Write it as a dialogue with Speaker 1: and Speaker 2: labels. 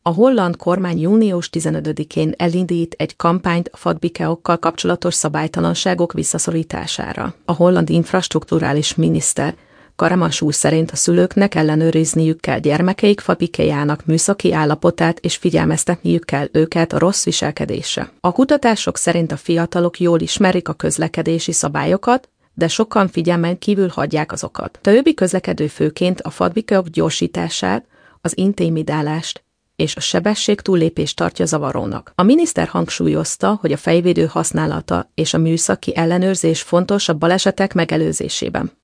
Speaker 1: A holland kormány június 15-én elindít egy kampányt a fatbikeokkal kapcsolatos szabálytalanságok visszaszorítására. A holland infrastrukturális miniszter Karamas úr szerint a szülőknek ellenőrizniük kell gyermekeik fatbikéjának műszaki állapotát és figyelmeztetniük kell őket a rossz viselkedésre. A kutatások szerint a fiatalok jól ismerik a közlekedési szabályokat, de sokan figyelmen kívül hagyják azokat. A többi közlekedő főként a fatbikeok gyorsítását, az intimidálást és a sebesség túllépést tartja zavarónak. A miniszter hangsúlyozta, hogy a fejvédő használata és a műszaki ellenőrzés fontos a balesetek megelőzésében.